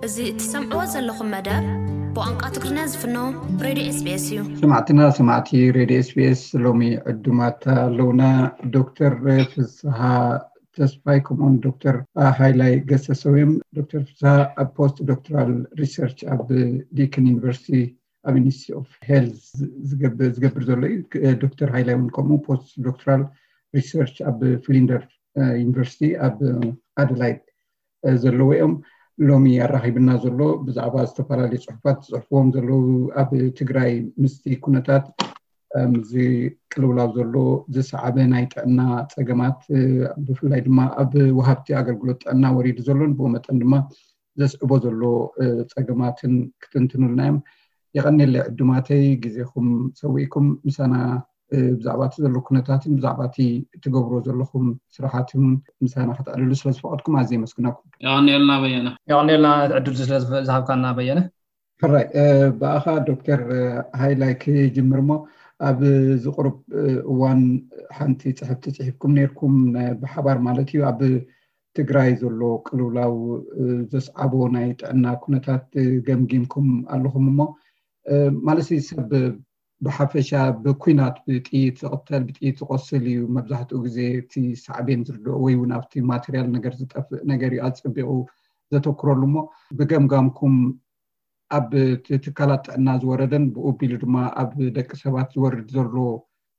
زي تسمعوا زلكم مدى بوانقات تقرنا زفنو راديو اس بي اس يو سمعتي راديو اس بي اس لومي قدمات لونا دكتور فسها تسبايكم اون دكتور هايلاي قسسويم دكتور فسها بوست دكتورال ريسيرش اب ديكن يونيفرسيتي امينيسي اوف هيلث زغبر زولي دكتور هايلاي ونكم بوست دكتورال ريسيرش اب فليندر يونيفرسيتي اب ادلايد زلويم لومي الرهيبنا زلو بزعبا استفارالي صحفات صحفوهم زلو اب تግራይ مستي كونتات زي كلولا زلو زي سعبه نايطنا صገማት بفلاي دما اب وهابتي አገልግሎት እና ወሪድ ዘሎን በመጠን ድማ ዘስዕቦ ዘሎ صገማትን ክትንትኑልናዮም يقنل ዕድማተይ ግዜኹም ሰዊኩም ምሳና بزعبات زلو كونتاتن بزعباتي تجبروا زلهم صراحتهم مسانا خطأ لسلس فقدكم عزيز مسكناكم يعني لنا بينا عدل لسلس ذهب كنا بينا فرأي بأخا دكتور هاي لايك جمرمو أب زقرب وان حنتي تحبكم نيركم بحبار مالتي أب تجراي زلو كلولاو زس أبو نايت أنا كونتات جمجيمكم اللهم ما مالسي سب بحفشة بكوينات بتقيت قتل بتقيت قصلي ومبزحته جزء تي سعبين زردو ويونافتي ماتريال نجاري أتصبحوا ذاتو لما بجمجامكم أب تتكلت الناس وردن بقبيل دما أب دك سبات ورد زرلو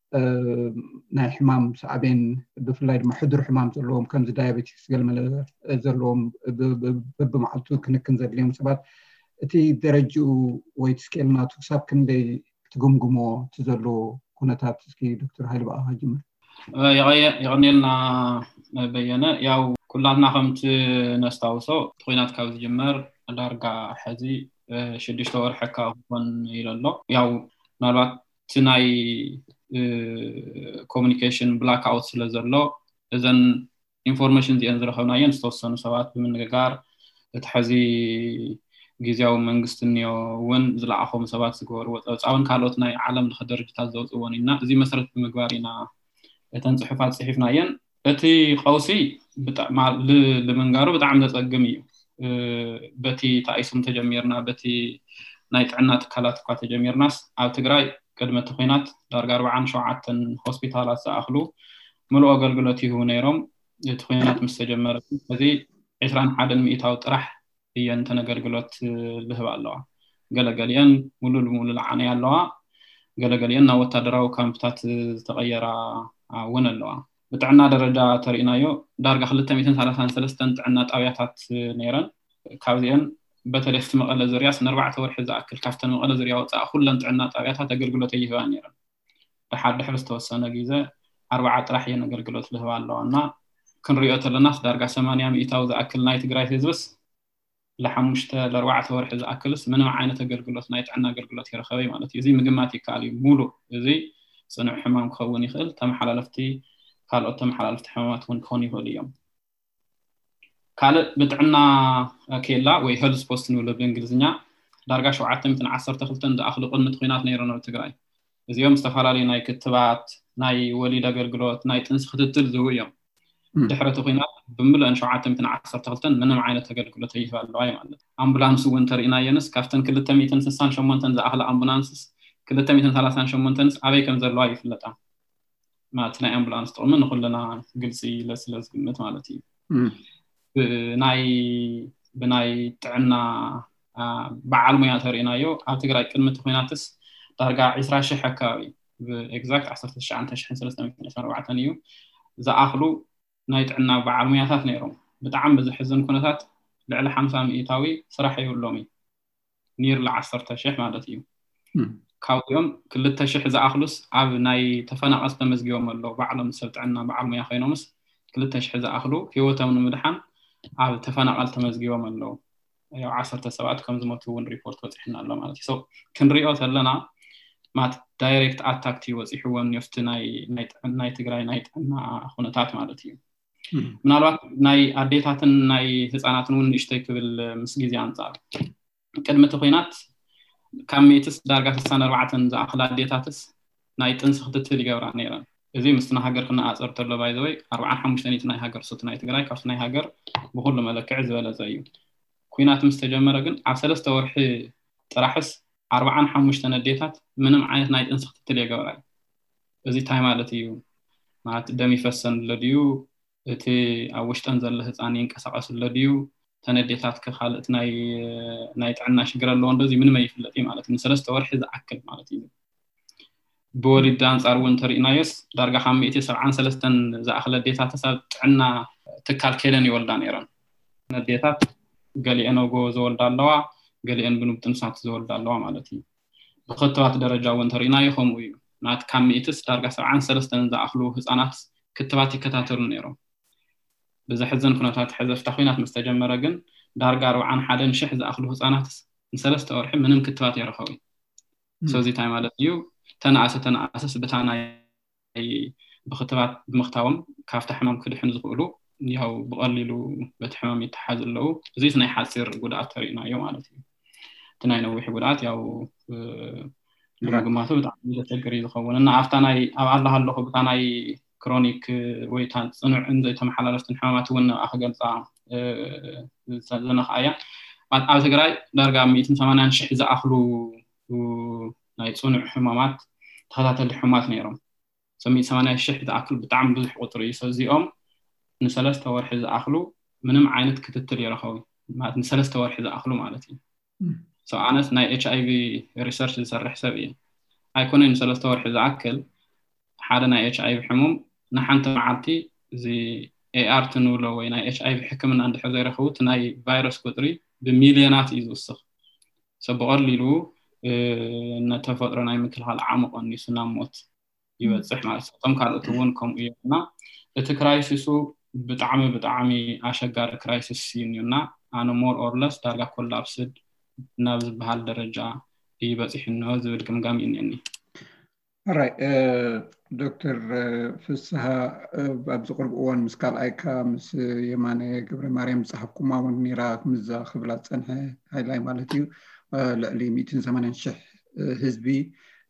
ناي حمام سعبين بفلاي دما حضر حمام زرلوهم كم دايابيتس قلم زرلوهم بمعلتو كنكن زرليهم سبات تي درجو ويتسكيلنا تكسب كندي تقوموا تزلوا كونتات سكي دكتور هاي بقى هاجمر يغني لنا بينا ياو كلنا خمت نستوصو تخينات كاوز جمر دارقا حزي شديش تور حكا هون يلالو ياو نالوات تناي communication blackout سلزرلو إذن information دي أنزل خونايين استوصنو سوات بمن غار تحزي ጊዜያዊ መንግስት እንዮ ወን ዝላዓኹም ሰባት ዝገበሩ ወፃውን ካልኦት ናይ ዓለም ለኸደረጃታት ዘውፅዎን ኢና እዚ መሰረት ብምግባሪና እተን ጽሑፋት ጽሒፍናየን እቲ ቀውሲ ለመንጋሩ በጣም ዘጸግም እዩ በቲ ታይሱም ተጀሚርና በቲ ናይ ጥዕና ትካላት እኳ ተጀሚርናስ ኣብ ትግራይ ቅድመ ተኾይናት ዳርጋ 47 ሆስፒታላት ዝኣኽሉ ምሉእ ኣገልግሎት ይህቡ ነይሮም እቲ ኾይናት ምስ ተጀመረ እዚ 21 ሚእታዊ ጥራሕ ين تنقلقلت لهوا اللوا قلقليان مولو العاني اللوا قلقليان نوتا دراو كامبتات تغيرا ون اللوا بتعنا درجة ترينايو دارقا خلطة 233 تعنا طاوياتات نيران كاوزيان بتلفت مقالة زرياس نربعة ورحزة أكل كافتن مقالة زريا وطاق خلان تعنا طاوياتات قلقلت يهوا نيران لحد حبس توسانا جيزة 4 راحيان قلقلت لهوا اللوا كن ريوت للناس دارقا 8 مئتاو ذا أكل نايت قرايث بس لحمشته لربعة ورح إذا أكلس منو عينة تقرقلت نايت عنا قرقلت يرخوي مالتي زي مجمعتي كالي مولو زي صنع حمام كوني خل تم حلالفتي قالوا تم حلالفت حمامات ون كوني هو اليوم قال بتعنا كيلا ويهلس بوست نقول بالإنجليزية درجة شو عتم تنعصر تخلتن ده أخلق المتخينات نيرنا التجراي زي يوم استفارالي ناي كتبات ناي ولي قرقلت ناي تنسخ تتلزو يوم دحرته خينات بملأ شعاتم تنعصر تغلطن من معينة تقلقلت يفعل الرأي مالت أمبولانس وينتر إنا ينس كافتن كل التميتن سنسان شمونتن ذا أهل أمبولانس كل التميتن ثلاثان شمونتن أبي كم زر الرأي فلتا ما تنا أمبولانس طول من خلنا جلسي لس قمت مالتي بناي تعنا بعلم ياتر إنا يو أتقرأ كلمة خيناتس ترجع عسرة شحكاوي بإكزاكت 10 شعن تشحن 324 يوم ذا أخلو نايت عنا بعلمياتات نيرهم بتعم بزحزن كونتات لعلى 5 مئتاوي صراحة يقولومي نير ل10 تشح مالتيو كاويوم كل التشح إذا أخلص عب ناي تفنق أصلا مزجيوم اللو بعلم سبت عنا بعلميا خينومس كل التشح إذا أخلو هيوتا من مدحن عب تفنق ألت مزجيوم اللو يو 10 سبعات كم زمتون ريبورت وزحنا الله مالتي سو كن ريوت لنا ما دايركت أتاكتي وزحوهم يفت ناي تجراي نايت عنا خونتات مالتيو منالوات ناي أديتاتن ناي هزاناتن ون اشتاك بالمسجد يانزار كلمة خينات كميتس درجة السنة 4 ذا أخلا أديتاتس ناي تنسخ تتلي جورا نيران إذا مستنا هاجر كنا أزر ترلا بايدوي 4 5 ناي هاجر صوت ناي تجراي كاف ناي هاجر بقول لما لك عز ولا زيه ኩናት ምስተጀመረ ግን ኣብ 3 ወርሒ ጥራሕስ 45 ነዴታት ምንም ዓይነት ናይ ጥንሲ ክትትል የገብራ እዚ ታይ ማለት እዩ ማለት ደም ይፈሰን ለድዩ እቲ ኣብ ውሽጠን ዘሎ ህፃን ይንቀሳቀስ ለድዩ ተነዴታት ከኻልት ናይ ጥዕና ሽግር ኣለዎ እንደዚ ምንም አይፍለጥ ማለት ነው 3 ወርሒ ዝኣክል ማለት እዩ بولد أنصار وانترينايس درجة 173 زأخذ الديتات سب عنا تكال كيلن يولدان إيران الديتات قال أنا جو زول دالوا قال أنا بنبتن ساعة زول دالوا مالتي بخطوات درجة وانتريناي هم ويو نات كم يتس درجة 73 زأخذوا هزانات كتباتي كتاترون إيران بزحزن كناتات حذف تخوينات مستجمرة جن درجة 40 حدا نشح زأخذوا هزانات نسلست أورح منهم كتباتي رخوي سوزي تايم مالتيو تنعسس بتاعنا بخطوات بمختاوم كافت حمام كل حين زقولو ياو بقللو بتحمام يتحاز له زي سناي حاسر قدرات ترينا يوم عادتي تناي نوح قدرات ياو رقماتو بتاعنا تجري زخون أنا عفتنا الله الله بتاعنا كرونيك ويتان صنع عند تمحللت حمامات ون أخجل صام زنخ آية بعد أوزجراي درجة 180 شح إذا أخلو نايت صنع حمامات تخاطر حمامات نيرهم سمي 80 شح تأكل بتعمل بزح قطري سوزيهم نسلست ورح إذا أخلو منهم عينت كتتر يرخوي ما نسلست ورح إذا أخلو مالتي أنا ناي HIV research يسرح سبيه هيكون نسلست ورح إذا أكل حدا ناي HIV حموم نحنت معتي زي AR تنولو وين ناي HIV حكمنا عند حزير خوت ناي فيروس قطري بمليونات يزوسخ سبقر ليلو نتفضلنا مثل هالعمق النسنا موت يوزح مع السلطان كارتون كم إيانا التكرايسيسو بتعامي أشجار كرايسيس سينيونا أنا more or less درجة كل أبسط نبذ بهالدرجة يبزح النوز بالكم إني. Alright, دكتور فسها بابزقرب أوان مسكال أيكا مس يماني قبر مريم صاحبكم ما ونيراك مزا خبلات سنها هاي لاي مالتيو لألي 280 شح هزبي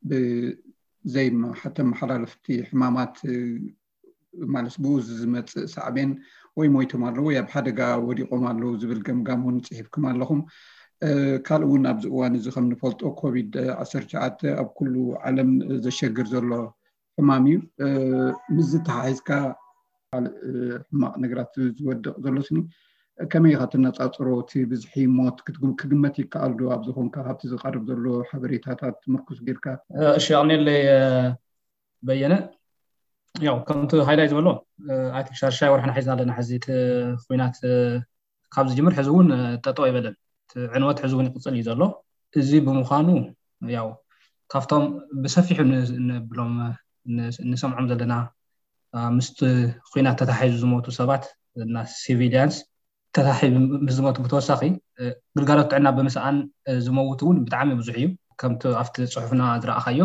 زي ما حتى محلالفتي حمامات مالس بوز زمت سعبين ويمويتو مالو يا بحدقا وديقو مالو زبل قمقامون صحيبكم مالهم كالون أبز أوان زخم نفولتو كوفيد 19 أب كله عالم زشجر زلو حماميو مزت حايزكا حماق نقرات زود زلوسني كما يخاطرنا تاطروتي بزحي موت كتقمتي كالدو أبزخون كهابتي زقارب زلو حبريتاتات مركز جيركا الشيء اللي بينا يو كنت هايلايت ولو عاتك شارشاي ورحنا حيزنا لنا حزيت خوينات كابز جمر حزون تطوي بدل عنوات حزون يقصل يزلو زي بمخانو ياو كافتم بسفيح نبلوم نسمعهم زلنا مست خوينات تتحيز زموتو سبات الناس سيفيليانس تتحيز مزموتو بتوساخي قلقالات عنا بمسعان زموتون بتعامي بزحيو كمت أفت صحفنا أدراء خيو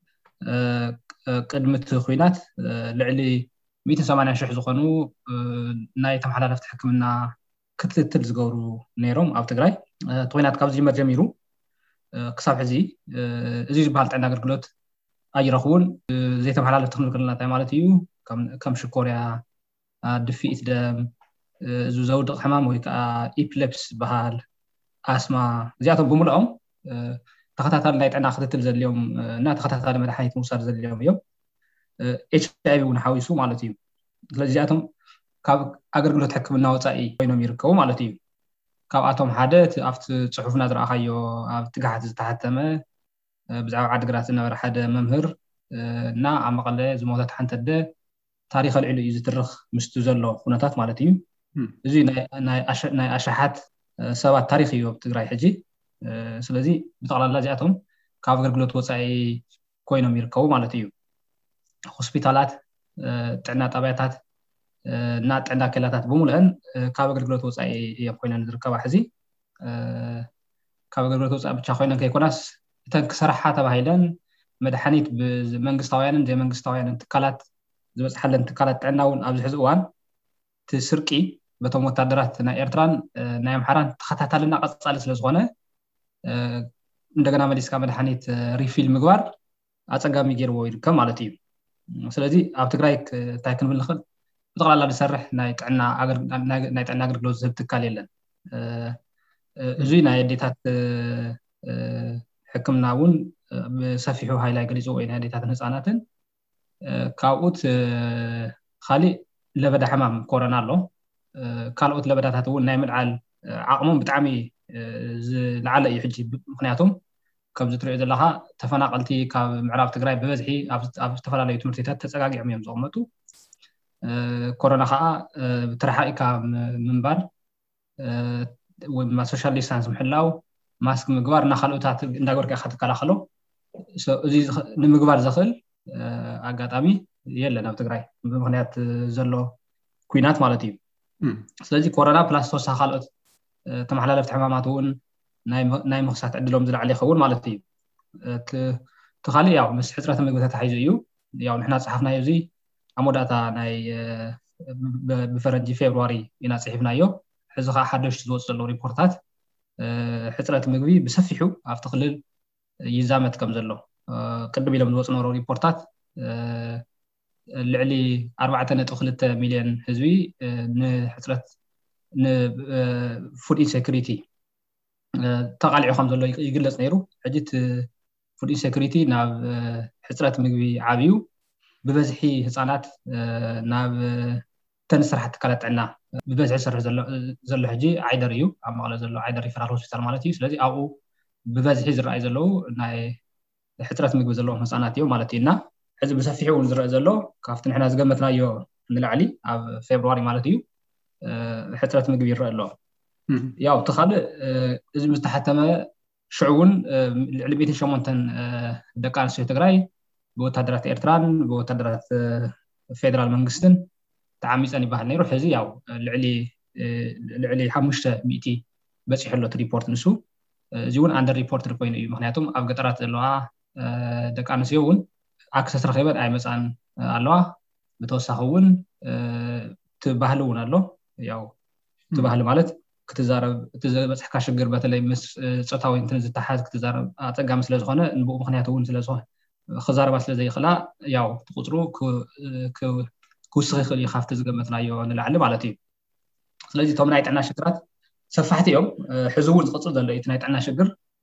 قدمت خوينات لعلي 180 شح زخنو ناي تمحلالفت حكمنا كتلتل زغورو نيروم أو تقراي طوينات كابز جمر جميرو كساب حزي زي جبهالت عنا قرقلوت أي رخون زي تمحلالفت خنو كلنا تايمالتيو كم شكوريا دفئت دم زوزود حمام ويكا إبليبس بحال أسما زياتهم بملعهم تخطاطال نايت عنا خدتل زل اليوم نا تخطاطال مدحيت موسار زل اليوم يوم HIV ونحاويسو مالتيو زياتهم كاب أقرقلوت حكمنا وطائي وينهم يركبوا مالتيو كاب أتوم حدث أفت صحفنا درأخيو أفت قاعد تحتمه بزعو عدقراتنا ورحد ممهر نا عمقله زموتات حنتده تاريخ العلو يزترخ مستوزلو خونتات مالتيو زي ناي أشحات سبات تاريخي بتقراي حجي سلازي بتقال لاجاتهم كاب أقرقلوت وطائي كوينهم يركبوا مالتيو هوسبيتالات تعنا طبيعتات نات عندنا كلاتات بمولهن كاب أقرقلوت وطائي يبقينا نركبها حزي كاب أقرقلوت وطائي بتشاخوينا كيكوناس تنك صراحة تباهيلن مدحانيت بمنقستاويانا زي منقستاويانا انتقالات زي بس حل انتقالات عنا ون أبز حزقوان تسرقي بتوم متادرات نا إيرتران نا يمحران تخطاطالنا قصالة سلسغونة عندنا مديسكا مدحانيت ريفيل مقبار أتقامي جيرو يركب مالتيو سلازي أب تقرايك تايكن بالخل بتقال الله بسرح نايت عنا أقر قلوز زبط كاليلن እዙይ ናይ ዴታት ሕክምናውን ብሰፊሑ ሃይላይ ገሊጹ ወይ ናይ ዴታትን ህፃናትን ካብኡት ካሊእ ለበዳ ሕማም ኮሮና ኣሎ ካልኦት ለበዳታት እውን ናይ ምልዓል ዓቕሞም ብጣዕሚ ዝለዓለ እዩ ሕጂ ምክንያቱም ከም ዝትሪኦ ዘለካ ተፈናቀልቲ ካብ ምዕራብ ትግራይ ብበዝሒ ኣብ ዝተፈላለዩ ትምህርቲ ቤታት ተፀጋጊዖም እዮም ዝቕመጡ ኮሮና ከዓ ተረሓኢካ ምንባር ወይ ድማ ሶሻል ዲስታንስ ምሕላው ማስክ ምግባር እና ካልኦታት እንዳገበርካ ኢኻ ትከላኸሎ እዚ ንምግባር ዝኽእል ኣጋጣሚ የለን ኣብ ትግራይ ብምክንያት ዘሎ ኩናት ማለት እዩ ስለዚ ኮሮና ፕላስ ተወሳኺ ካልኦት ተመሓላለፍቲ ሕማማት እውን ናይ ምኽሳት ዕድሎም ዝለዓለ ይኸውን ማለት እዩ ተኻሊእ ያው ምስ ሕፅረት ምግቢ ተታሒዙ እዩ ያው ንሕና ፀሓፍናዮ እዚ ኣብ መወዳእታ ናይ ብፈረንጂ ፌብሩዋሪ ኢና ፅሒፍናዮ ሕዚ ከዓ ሓደሽቲ ዝወፁ ዘለዉ ሪፖርታት ሕፅረት ምግቢ ብሰፊሑ ኣብቲ ክልል ይዛመት ከም ዘሎ ቅድም ኢሎም ዝወፁ ነበሩ ሪፖርታት ልዕሊ 4.2 ሚልዮን ህዝቢ ንሕፅረት ንፉድ ኢንሴኩሪቲ ተቃሊዑ ከም ዘሎ ይግለጽ ነይሩ ሕጂ ፉድ ኢንሴኩሪቲ ናብ ሕፅረት ምግቢ ዓብዩ ብበዝሒ ህፃናት ናብ ተን ስራሕቲ ትካላት ጥዕና ብበዝሒ ዝሰርሕ ዘሎ ሕጂ ዓይደር እዩ ኣብ መቐለ ዘሎ ዓይደር ሪፈራል ሆስፒታል ማለት እዩ ስለዚ ኣብኡ ብበዝሒ ዝረኣዩ ዘለዉ ናይ ሕፅረት ምግቢ ዘለዎም ህፃናት እዮም ማለት እዩ እና ሕዚ ብሰፊሑ እውን ዝረአ ዘሎ ካብቲ ንሕና ዝገመትናዮ ንላዕሊ ኣብ ፌብሩዋሪ ማለት እዩ ሕፅረት ምግቢ ይረአ ኣሎ ያው ተኻልእ እዚ ምስተሓተመ ሽዑ እውን ልዕሊ 108 ደቂ ኣንስትዮ ትግራይ ብወታደራት ኤርትራን ብወታደራት ፌደራል መንግስትን ተዓሚፀን ይበሃል ነይሩ ሕዚ ያው ልዕሊ 500 በፂሑ ኣሎ እቲ ሪፖርት ንሱ እዚ እውን ኣንደር ሪፖርትድ ኮይኑ እዩ ምክንያቱም ኣብ ገጠራት ዘለዋ ደቂ ኣንስትዮ እውን ኣክሰስ ረኺበን ኣይመፃን ኣለዋ ብተወሳኺ እውን ትባህሊ እውን ኣሎ ያው ትባህሊ ማለት ክትዛረብ እቲ ዝበፅሕካ ሽግር በተለይ ምስ ፆታዊ እንትን ዝተሓዝ ክትዛረብ ኣፀጋሚ ስለ ዝኾነ ንብኡ ምክንያት እውን ስለ ዝኾነ ክዛረባ ስለ ዘይኽእላ ያው ትቁፅሩ ክውስኽ ይኽእል እዩ ካብቲ ዝገመትናዮ ንላዕሊ ማለት እዩ ስለዚ እቶም ናይ ጥዕና ሽግራት ሰፋሕቲ እዮም ሕዚ እውን ዝቕፅል ዘሎ እዩ እቲ ናይ ጥዕና ሽግር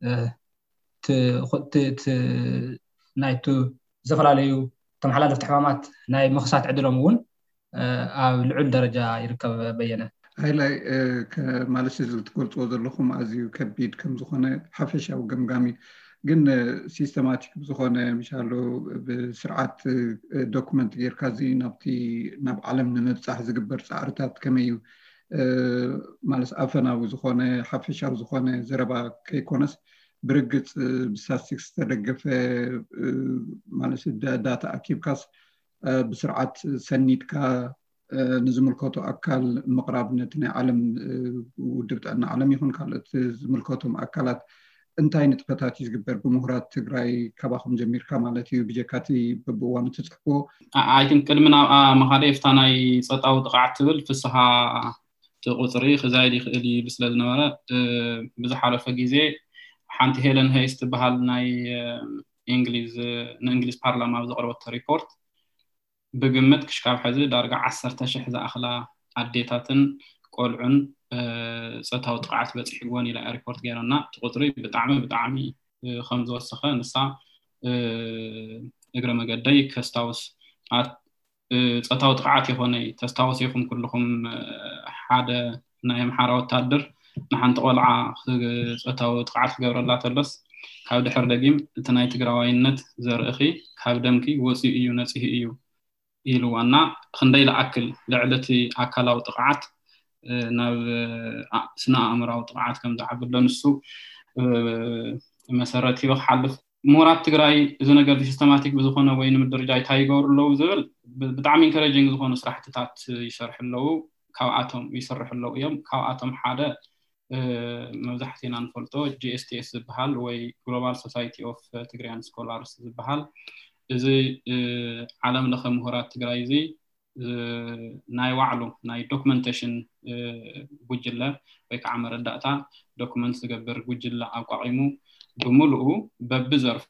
ናይቱ ዝተፈላለዩ ተመሓላለፍቲ ሕማማት ናይ ምኽሳት ዕድሎም እውን ኣብ ልዑል ደረጃ ይርከብ በየነ ሃይላይ ማለት ዝትገልፅዎ ዘለኹም ኣዝዩ ከቢድ ከም ዝኾነ ሓፈሻዊ ገምጋሚ ግን ሲስተማቲክ ዝኾነ ምሻሎ ብስርዓት ዶክመንት ጌርካ እዚ ናብ ዓለም ንምብፃሕ ዝግበር ፃዕርታት ከመይ እዩ ማለት ኣፈናዊ ዝኾነ ሓፈሻዊ ዝኾነ ዘረባ ከይኮነስ ብርግፅ ብስታቲስቲክስ ዝተደገፈ ማለት ዳታ ኣኪብካስ ብስርዓት ሰኒድካ ንዝምልከቶ ኣካል ምቕራብ ነቲ ናይ ዓለም ውድብ ጥዕና ዓለም ይኹን ካልኦት ዝምልከቶም ኣካላት እንታይ ንጥፈታት እዩ ዝግበር ብምሁራት ትግራይ ካባኹም ጀሚርካ ማለት እዩ ብጀካቲ በብእዋኑ ትፅሕፍዎ ኣይትን ቅድሚ ናብ መኻደ ፍታ ናይ ፀጣዊ ጥቃዓት ትብል ፍስሓ ቁፅሪ ክዛይድ ይኽእል ኢሉ ስለ ዝነበረ ብዝሓለፈ ግዜ ሓንቲ ሄለን ሄይስ ትበሃል ናይ ንእንግሊዝ ፓርላማ ዘቕረበቶ ሪፖርት ብግምት ክሽካብ ሕዚ ዳርጋ 10,000 ዝኣኽላ ኣዴታትን ቆልዑን ፀታዊ ጥቃዓት በፂሕዎን ኢላ ሪፖርት ገይረና ትቁፅሪ ብጣዕሚ ከም ዝወሰኸ ንሳ እግረ መገደይ ከስታውስ ፀታዊ ጥቃዓት ይኾነ ተስታውስ ይኹም ኩልኩም ሓደ ናይ ኣምሓራ ወታደር ንሓንቲ ቆልዓ ፀታዊ ጥቃዓት ክገብረላ ተሎስ ካብ ድሕር ደጊም እቲ ናይ ትግራዋይነት ዘርእኺ ካብ ደምኪ ወፂኡ እዩ ነፂሂ እዩ ኢሉዋና ክንደይ ለኣክል ልዕለቲ ኣካላዊ ጥቃዓት ናብ ስነ ኣእምራዊ ጥቃዓት ከም ዝዓብሎ ንሱ መሰረት ሂቦ ክሓልፍ ምሁራት ትግራይ እዚ ነገር ሲስተማቲክ ብዝኾነ ወይ ንምድርጃ እንታይ ይገብሩ ኣለዉ ዝብል ብጣዕሚ ኢንከሬጂንግ ዝኾኑ ስራሕትታት ይሰርሑ ኣለዉ ካብኣቶም ይሰርሑ ኣለዉ እዮም ካብኣቶም ሓደ መብዛሕትእና ንፈልጦ GSTS ዝበሃል ወይ ግሎባል ሶሳይቲ ኦፍ ትግራይን ስኮላርስ ዝበሃል እዚ ዓለም ለኸ ምሁራት ትግራይ እዚ ናይ ዋዕሉ ናይ ዶክመንቴሽን ጉጅለ ወይ ከዓ መረዳእታ ዶክመንት ዝገብር ጉጅለ ኣቋቂሙ ብምሉኡ በብዘርፉ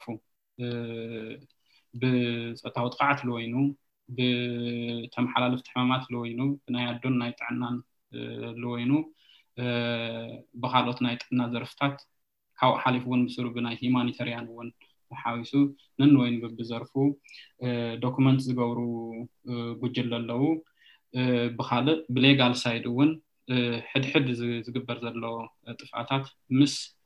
ብፀታዊ ጥቃዓት ለወይኑ ብተመሓላለፍቲ ሕማማት ለወይኑ ብናይ ኣዶን ናይ ጥዕናን ለወይኑ بخالوت نايت نظرفتات كاو حالفون بسرو بناي هيمانيتاريان ون حاويسو ننوين ببزرفو دوكومنت زغورو بوجل للو بخالق بليغال سايد ون حد زغبر زلو طفعاتات مس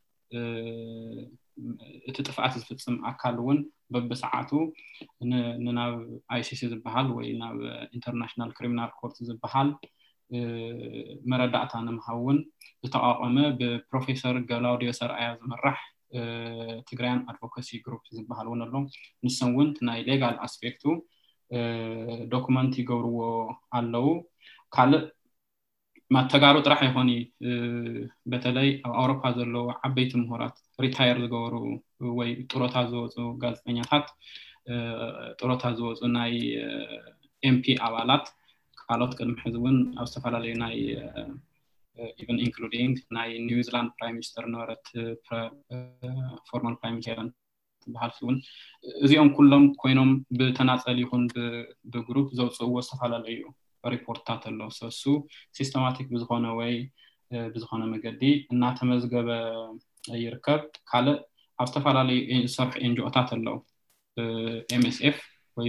تطفعات زفصم اكال ون ببساعاتو نناب ICC زبحال ወይ ናብ ኢንተርናሽናል ክሪሚናል ኮርት ዝብሃል መረዳእታ ንምሃውን ዝተቋቋመ ብፕሮፌሰር ገላውዲዮ ሰርአያ ዝመራሕ ትግራይን አድቮካሲ ግሩፕ ዝብሃል ውን ኣሎ ንሰን ውን ናይ ሌጋል አስፔክቱ ዶክመንት ይገብርዎ ኣለው ካልእ ማተጋሩ ጥራሕ ይኾኒ በተለይ ኣብ አውሮፓ ዘሎ ዓበይቲ ምሁራት ሪታየር ዝገበሩ ወይ ጡረታ ዝወፁ ጋዜጠኛታት ጡረታ ዝወፁ ናይ MP ኣባላት ካልኦት ቅድሚ ሕዚ ውን ኣብ ዝተፈላለዩ ናይ even including ናይ ኒውዚላንድ ፕራይም ሚኒስተር ነበረት ፎርማል ፕራይም ሚኒስተር በሃል ውን እዚኦም ኩሎም ኮይኖም ብተናፀል ይኹን ብግሩፕ ዘውፅእዎ ዝተፈላለዩ ሪፖርታት ኣሎ ሰሱ ሲስተማቲክ ብዝኾነ ወይ ብዝኾነ መገዲ እናተመዝገበ ይርከብ ካልእ ኣብ ዝተፈላለዩ ሰርሕ ኤንጂኦታት ኣለዉ MSF ወይ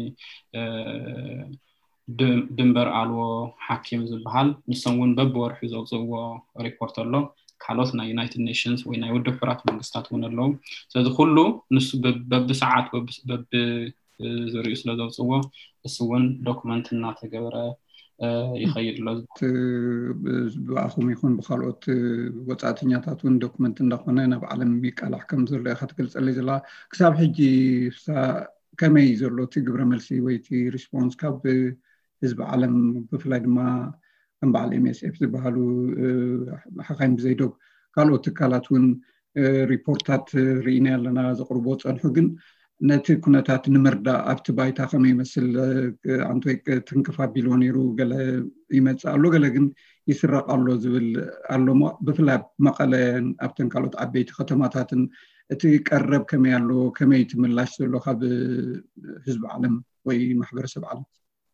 ድንበር አልዎ ሓኪም ዝብሃል ንሰን ውን በብወርሑ ዘውፅእዎ ሪፖርት ኣሎ ካልኦት ናይ ዩናይትድ ኔሽንስ ወይ ናይ ውድብ ሕቡራት መንግስታት ውን ኣለዉ ስለዚ ኩሉ ንሱ በብሰዓት በብ ዝርዩ ስለ ዘውፅእዎ እሱ ውን ዶክመንት እናተገበረ ይኸይድ ኣሎ ብኣኹም ይኹን ብካልኦት ወፃእተኛታት ውን ዶክመንት እንዳኾነ ናብ ዓለም ይቃላሕ ከም ዘሎ ኢኻ ትገልፀለይ ዘላ ክሳብ ሕጂ ከመይ ዘሎ እቲ ግብረ መልሲ ወይ እቲ ሪስፖንስ ካብ ህዝቢ ዓለም ብፍላይ ድማ ከም በዓል MSF ዝበሃሉ ሓኻይም ብዘይዶግ ካልኦት ትካላት ውን ሪፖርታት ርኢና ኣለና ዘቕርቦ ፀንሑ ግን ነቲ ኩነታት ንምርዳእ ኣብቲ ባይታ ከመይ ይመስል አንቶይ ትንክፋ ቢሎ ነይሩ ገለ ይመፅእ ኣሎ ገለ ግን ይስረቅ ኣሎ ዝብል ኣሎ ብፍላይ መቐለን ኣብተን ካልኦት ዓበይቲ ከተማታትን እቲ ቀረብ ከመይ ኣሎ ከመይ ትምላሽ ዘሎ ካብ ህዝቢ ዓለም ወይ ማሕበረሰብ ዓለም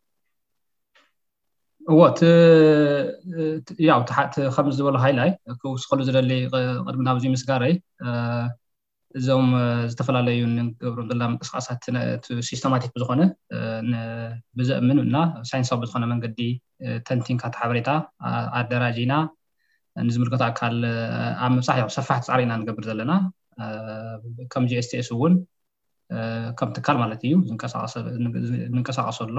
ወት ያው ተሓት خمس ዝበለ ሃይላይ ክውስኸሉ ዝደሊ ቅድሚ ናብዚ ምስጋረይ እዞም ዝተፈላለዩ ንገብሩ ዘላ ምንቅስቃሳት ሲስተማቲክ ብዝኾነ ብዘእምን እና ሳይንሳዊ ብዝኾነ መንገዲ ተንቲንካ ሓበሬታ ኣደራጂና ንዝምልከቱ ኣካል ኣብ ምብፃሕ ያው ሰፋሕቲ ፃዕሪና ንገብር ዘለና ከም GSTS ውን ከም ትካል ማለት እዩ ንንቀሳቀሰሎ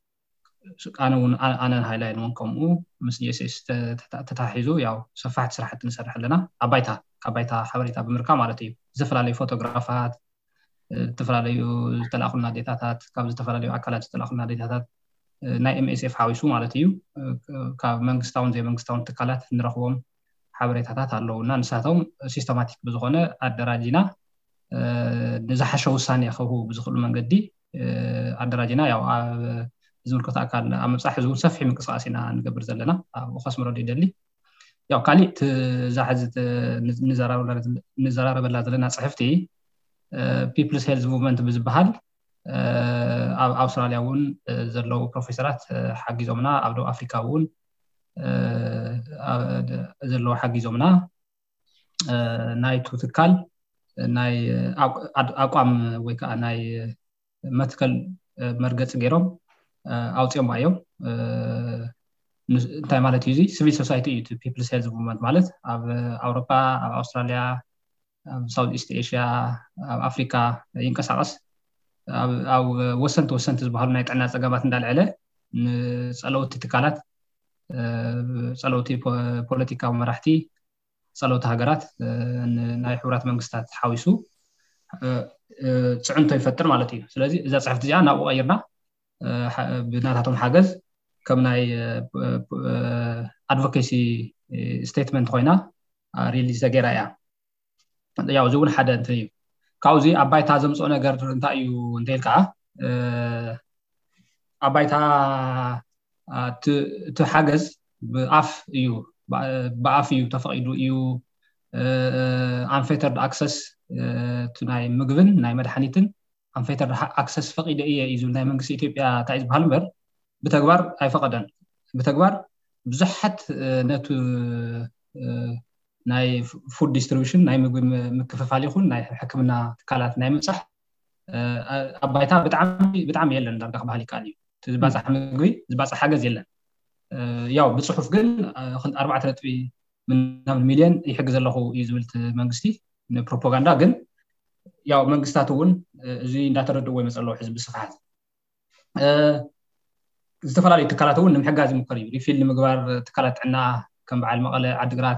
ኣነ ሃይላይ ውን ከምኡ ምስ GSTS ተታሒዙ ያው ሰፋሕቲ ስራሕቲ ንሰርሕ ኣለና ኣባይታ ሓበሬታ ብምርካብ ማለት እዩ ዝተፈላለዩ ፎቶግራፋት ዝተፈላለዩ ዝተላኹልና ዴታታት ካብ ዝተፈላለዩ ኣካላት ዝተላኹልና ዴታታት ናይ MSF ሓዊሱ ማለት እዩ ካብ መንግስታውን ዘይመንግስታውን ትካላት ንረኽቦም ሓበሬታታት ኣለውና ንሳቶም ሲስተማቲክ ብዝኾነ ኣደራጂና ንዝሓሸ ውሳኔ ክህቡ ብዝኽእሉ መንገዲ ኣደራጂና ያው ዝምልከቱ ኣካል ኣብ ምብፃሕ ህዝቢ ሰፊሕ ምንቅስቃስ ኢና ንገብር ዘለና ኣብ ከስምረሉ ይደሊ ያው ካሊእ ዛሕዝት ንዘራረበላ ዘለና ፅሕፍቲ ፒፕልስ ሄልዝ ሙቭመንት ብዝበሃል ኣብ ኣውስትራልያ ውን ዘለው ፕሮፌሰራት ሓጊዞምና ኣብ ደቡብ ኣፍሪካ ውን ዘለው ሓጊዞምና ናይቱ ትካል ናይ ኣቋም ወይ ከዓ ናይ መትከል መርገፂ ገይሮም ኣውፅኦም እዮም እንታይ ማለት እዩ ሲቪል ሶሳይቲ እዩ ፒፕልስ ሄልዝ ሙቭመንት ማለት ኣብ ኣውሮፓ ኣብ ኣውስትራልያ ኣብ ሳውት ኢስት ኤሽያ ኣብ ኣፍሪካ ይንቀሳቀስ ኣብ ወሰንቲ ዝበሃሉ ናይ ጥዕና ፀገማት እንዳልዕለ ንፀለውቲ ትካላት ፀለውቲ ፖለቲካዊ መራሕቲ ፀለውቲ ሃገራት ናይ ሕቡራት መንግስታት ሓዊሱ ፅዕንቶ ይፈጥር ማለት እዩ ስለዚ እዛ ፅሕፍቲ እዚኣ ናብኡ ቀይርና ብናታቶም ሓገዝ ከም ናይ ኣድቮኬሲ ስቴትመንት ኮይና ሪሊዝ ዘገይራ እያ ያው ዝውን ሓደ እንትን እዩ ካብዚ ኣባይታ ዘምፅኦ ነገር እንታይ እዩ እንተይል ከዓ ኣባይታ እቲ ሓገዝ ብኣፍ እዩ ተፈቂዱ እዩ አንፌተርድ ኣክሰስ ናይ ምግብን ናይ መድሓኒትን አንፌተርድ ኣክሰስ ፈቂደ እየ እዩ ዝብል ናይ መንግስቲ ኢትዮጵያ እንታይ ዝበሃል እምበር بتكبر أي فقدان بتكبر بزحت نتو ናይ ፉድ ዲስትሪቢዩሽን ናይ ምግቢ ምክፍፋል ይኹን ናይ ሕክምና ትካላት ናይ ምብፃሕ ኣብ ባይታ ብጣዕሚ የለን ዳርጋ ክበሃል ይከኣል እዩ ዝበፅሕ ምግቢ ዝበፅሕ ሓገዝ የለን ያው ብፅሑፍ ግን 4.8 ሚልዮን ይሕግዝ ኣለኹ እዩ ዝብል መንግስቲ ንፕሮፓጋንዳ ግን ያው መንግስታት እውን እዚ እንዳተረድእዎ ይመፅእ ኣለዉ ሕዝቢ ስፍሓት ዝተፈላለዩ ትካላት እውን ንምሕጋዝ ይምከር እዩ ሪፊል ንምግባር ትካላት ጥዕና ከም በዓል መቐለ ዓዲግራት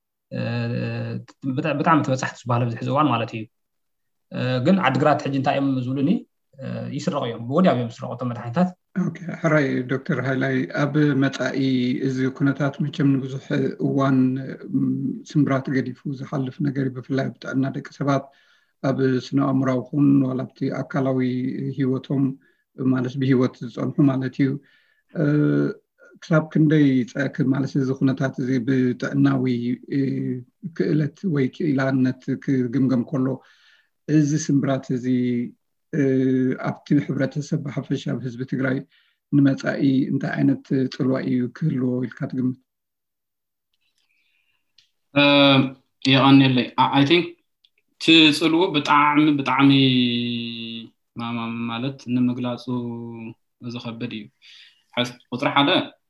ብጣዕሚ ተበፃሕቲ ዝበሃሉ ዝሕዚ እዋን ማለት እዩ ግን ዓዲግራት ሕጂ እንታይ እዮም ዝብሉኒ ይስረቑ እዮም ብወዲያው እዮም ዝስረቑ እቶም መድሓኒታት ኦኬ ሕራይ ዶክተር ሃይላይ ኣብ መፃኢ እዚ ኩነታት መቸም ንብዙሕ እዋን ስምብራት ገዲፉ ዝሓልፍ ነገር ብፍላይ ኣብ ጥዕና ደቂ ሰባት ኣብ ስነ ኣእምሮአዊ ይኹን ዋላ ኣብቲ ኣካላዊ ሂወቶም ማለት ብሂወት ዝፀንሑ ማለት እዩ ክሳብ ክንደይ ፀክብ ማለት እዚ ኩነታት እዚ ብጥዕናዊ ክእለት ወይ ክኢላነት ክግምገም ከሎ እዚ ስምብራት እዚ ኣብቲ ሕብረተሰብ ብሓፈሻ ኣብ ህዝቢ ትግራይ ንመፃኢ እንታይ ዓይነት ፅልዋ እዩ ክህልዎ ኢልካ ትግምት ይቐኒለይ አይ ቲንክ ትፅልዎ ብጣዕሚ ማለት ንምግላፁ ዝኸብድ እዩ ቁፅሪ ሓደ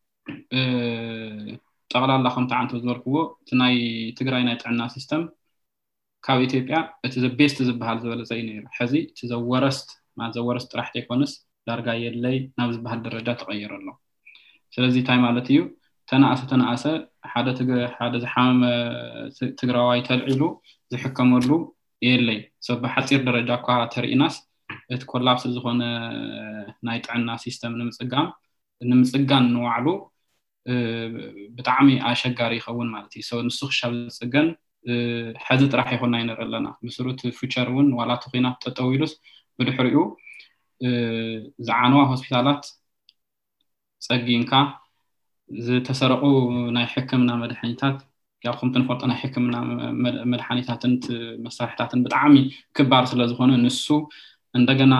ጠቕላላ ከምቲ ዓንተ ዝበልክዎ እቲ ናይ ትግራይ ናይ ጥዕና ሲስተም ካብ ኢትዮጵያ እቲ ቤስት ዝበሃል ዝበለፀ እዩ ነይሩ ሕዚ እቲ ዘወረስት ጥራሕ ዘይኮንስ ዳርጋ የለይ ናብ ዝበሃል ደረጃ ተቐይሩ ኣሎ ስለዚ እንታይ ማለት እዩ ተናእሰ ሓደ ዝሓመመ ትግራዋይ ተልዒሉ ዝሕከመሉ የለይ ሰብ ብሓፂር ደረጃ እኳ ተርኢናስ እቲ ኮላፕስ ዝኾነ ናይ ጥዕና ሲስተም ንምፅጋን ንዋዕሉ ብጣዕሚ ኣሸጋሪ ይኸውን ማለት እዩ ሰው ንሱ ክሻብ ዝፅገን ሕዚ ጥራሕ ይኹንና ይንርኢ ኣለና ምስሩት ፊቸር እውን ዋላ እቲ ኩናት ጠጠው ኢሉስ ብድሕሪኡ ዝዓነዋ ሆስፒታላት ፀጊንካ ዝተሰረቁ ናይ ሕክምና መድሓኒታት ያው ከምቲ ንፈልጦ ናይ ሕክምና መድሓኒታትን መሳርሕታትን ብጣዕሚ ክባር ስለ ዝኾነ ንሱ እንደገና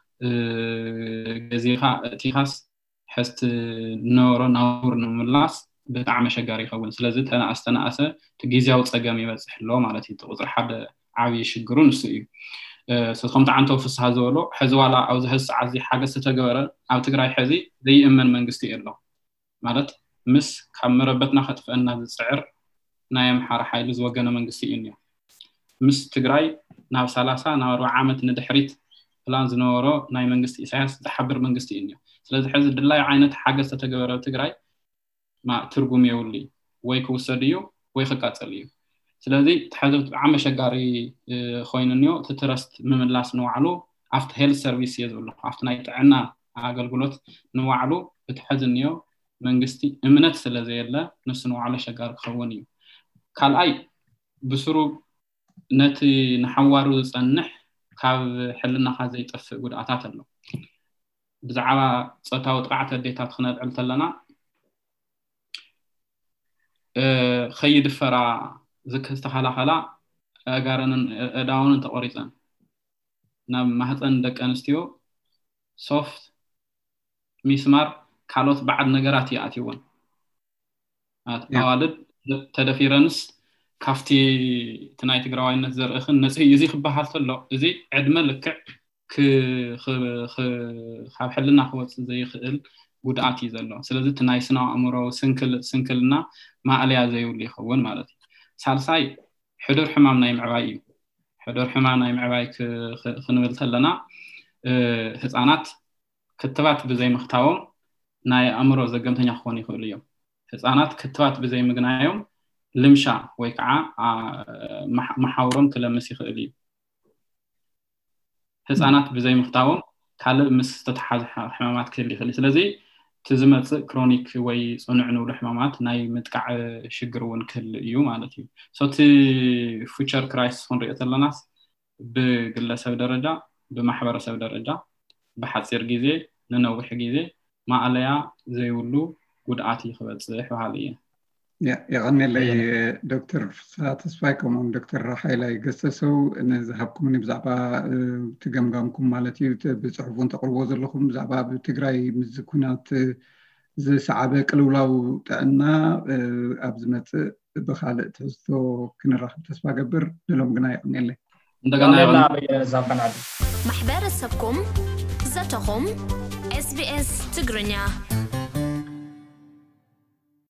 ገዚኻ እቲኻስ ሕዝቲ ኖሮ ናውር ንምምላስ ብጣዕሚ ኣሸጋሪ ይኸውን ስለዚ ተናእሰ ግዝያዊ ፀገም ይበፅሕ ኣሎ ማለት እዩ ቁፅሪ ሓደ ዓብይ ሽግሩ ንሱ እዩ ከምቲ ዓንተ ፍስሓ ዝበሎ ሕዚ ዋላ ኣብዚ ሕዚ ሰዓት እዚ ሓገዝ ዝተገበረ ኣብ ትግራይ ሕዚ ዘይእመን መንግስቲ ኣሎ ማለት ምስ ካብ መረበትና ከጥፍአና ዝፅዕር ናይ ኣምሓራ ሓይሊ ዝወገነ መንግስቲ እዩ እኒኦ ምስ ትግራይ ናብ 30 ናብ 40 ዓመት ንድሕሪት ፕላን ዝነበሮ ናይ መንግስቲ ኢሳያስ ዝሓብር መንግስቲ እዩ እኒኦ ስለዚ ሕዚ ድላይ ዓይነት ሓገዝ ዝተገበረ ትግራይ ትርጉም የውሉ ወይ ክውሰድ እዩ ወይ ክቃፀል እዩ ስለዚ ተሓዘብ ብጣዕሚ ኣሸጋሪ ኮይኑ እኒኦ ትትረስት ምምላስ ንዋዕሉ ኣብቲ ሄልት ሰርቪስ እየ ዝብሎ ኣብቲ ናይ ጥዕና ኣገልግሎት ንዋዕሉ ብትሕዝ እኒኦ መንግስቲ እምነት ስለዘየለ ንሱ ንዋዕሉ ኣሸጋሪ ክኸውን እዩ ካልኣይ ብስሩ ነቲ ንሓዋሩ ዝፀንሕ ካብ ሕልናኻ ዘይጠፍእ ጉድኣታት ኣሎ ብዛዕባ ፀታዊ ጥቃዕቲ ኣዴታት ክነልዕል ተለና ከይድፈራ ዝተኸላኸላ ኣጋረንን እዳውንን ተቆሪፀን ናብ ማህፀን ደቂ ኣንስትዮ ሶፍት ሚስማር ካልኦት ባዕድ ነገራት ይኣትይዎን ኣዋልድ ተደፊረንስ ካፍቲ ትናይ ትግራዋይነት ዘርእኽን ነፅሂ እዚ ክበሃል ተሎ እዚ ዕድመ ልክዕ ካብ ሕልና ክወፅእ ዘይኽእል ጉድኣት እዩ ዘሎ ስለዚ እቲ ናይ ስነ ኣእምሮ ስንክልና ማእልያ ዘይብሉ ይኸውን ማለት እዩ ሳልሳይ ሕዱር ሕማም ናይ ምዕባይ እዩ ሕዱር ሕማም ናይ ምዕባይ ክንብል ተለና ህፃናት ክትባት ብዘይ ምኽታቦም ናይ ኣእምሮ ዘገምተኛ ክኾኑ ይኽእሉ እዮም ህፃናት ክትባት ብዘይ ምግናዮም ልምሻ ወይ ከዓ መሓውሮም ክለምስ ይኽእል እዩ ህፃናት ብዘይ ምኽታቦም ካልእ ምስ ዝተተሓዘ ሕማማት ክህል ይኽእል ስለዚ ትዝመፅእ ክሮኒክ ወይ ፅኑዕ ንብሉ ሕማማት ናይ ምጥቃዕ ሽግር እውን ክህል እዩ ማለት እዩ ሶቲ ፊቸር ክራይሲስ ክንሪኦ ተለናስ ብግለሰብ ደረጃ ብማሕበረሰብ ደረጃ ብሓፂር ግዜ ንነዊሕ ግዜ ማእለያ ዘይብሉ ጉድኣት ይኽበፅሕ በሃሊ እየ يغني دكتور ساتسفاي كمان دكتور راحيلاي قصصو نذهبكم بزعبا تجمعكم مالتي بصحفون تقربوا زلكم بزعبا بتجراي مزكونات زي صعبه قلولاو تاعنا ابزمت بخالق تحسو كنراخب تسبا قبر دلوم قناي قنيلي እንደገና ዛብካን ዓዲ ማሕበረሰብኩም ዘተኹም SBS ትግርኛ